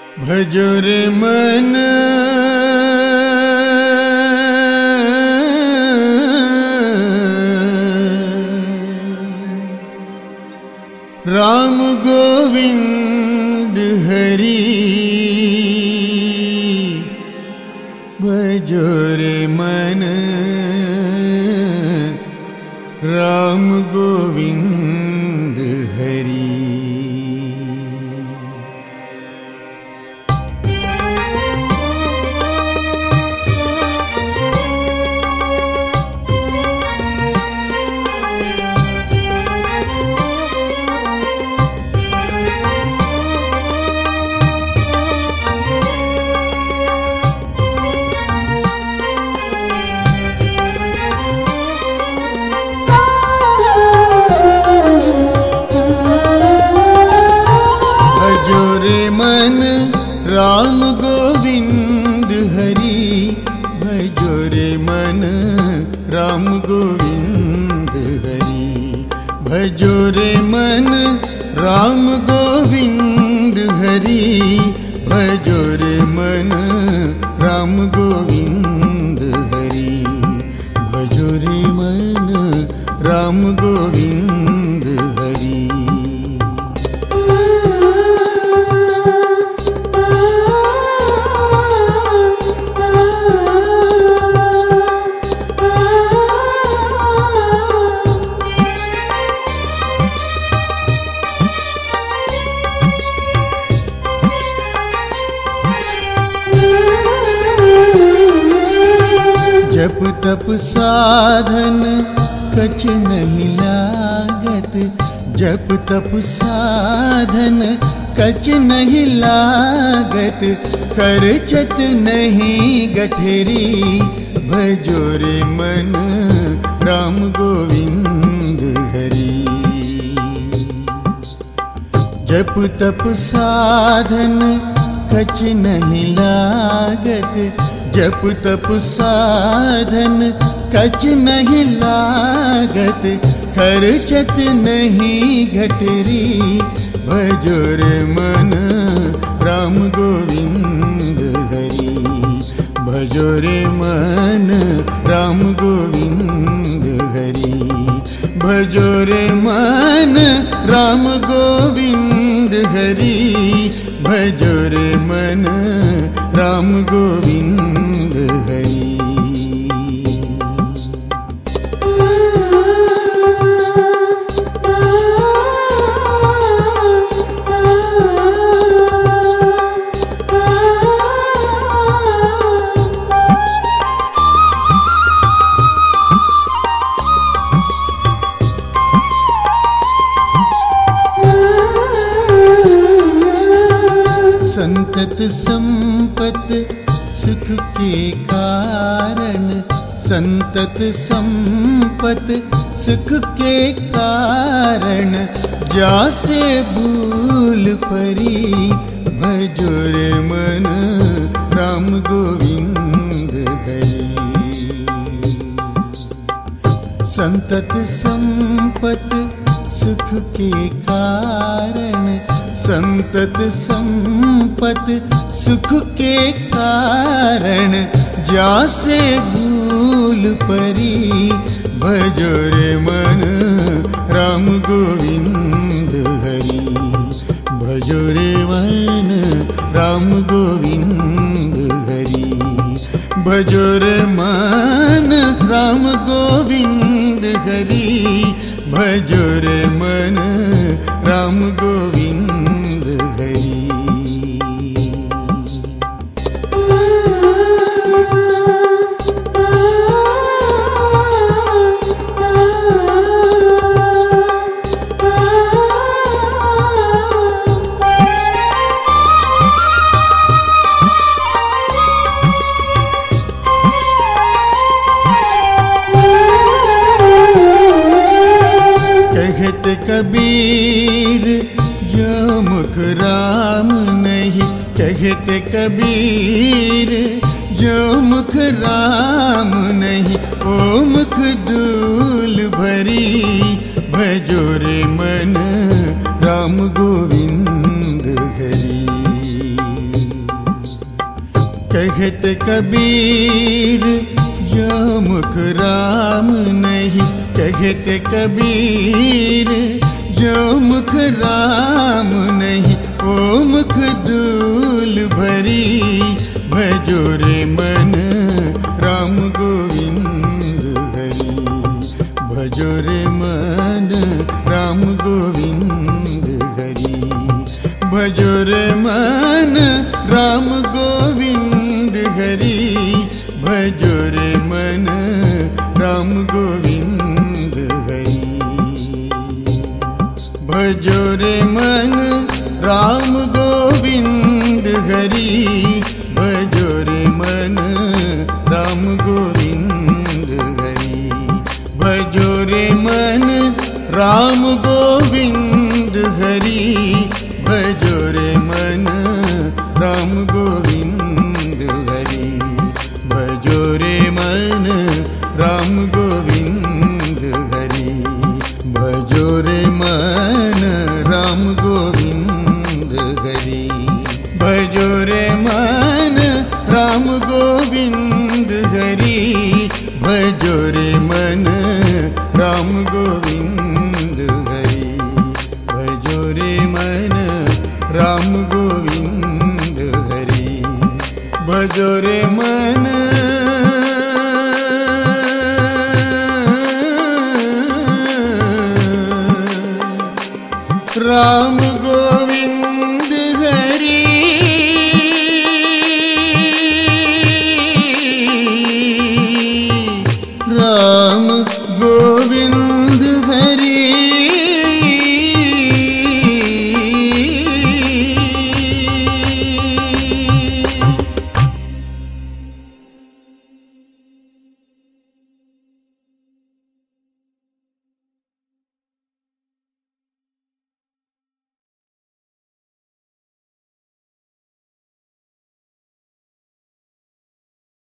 भजो रे मन राम गोविंद हरि। भजो रे मन राम गोविंद हरि। राम गोविंद हरि। भजो रे मन राम गोविंद हरि। भजो रे मन राम गोविंद हरि। भजो रे मन राम गोविंद हरि। भजो रे मन राम गोविंद हरि। जप तप साधन कछ नहीं लागत। जप तप साधन कछ नहीं लागत। खर्चत नहीं गठरी। भजो रे मन राम गोविंद हरि। जप तप साधन कछ नहीं लागत। जप तप साधन कछ नहीं लागत। खर्चत नहीं घटरी। भजो रे मन राम गोविंद हरि। भजो रे मन राम गोविंद हरि। भजो रे मन राम गोविंद हरि। भजो रे मन राम गोविंद हरि। संतत संपत सुख के कारण। संतत संपत सुख के कारण। जासे भूल परी। भजो रे मन राम गोविंद हरि। संतत संपत सुख के कारण। संतत संपत सुख के कारण। जासे भूल परी। भजो रे मन राम गोविंद हरि। भजो रे मन राम गोविंद हरि। भजो रे मन राम गोविंद हरि। भजो रे मन राम गोविंद हरि। कहत कबीर जो मुख राम नहीं। कहत कबीर जो मुख राम नहीं। ओ मुख धूल भरी। भजो रे मन राम गोविंद हरि। कहते कबीर जो मुख राम नहीं, कहते कबीर जो मुख राम नहीं, ओ मुख धूल भरी भजो रे मन राम गोविंद हरि, भजो रे मन राम गोविंद हरि, भजो रे मन राम गोविंद हरि, भजो रे मन राम गोविंद हरि, भजो रे मन राम गोविंद हरि, भजो रे मन राम गोविंद हरि, भजो रे मन राम गोविंद हरि, भजो रे मन राम गोविंद हरि, भजो रे मन राम गोविंद हरि, भजो रे मन राम गोविंद हरि, भजो रे मन राम गोविंद हरि, भजो रे मन राम गोविंद हरि, भजो रे मन राम गोविंद हरि, भजो रे मन राम गोविंद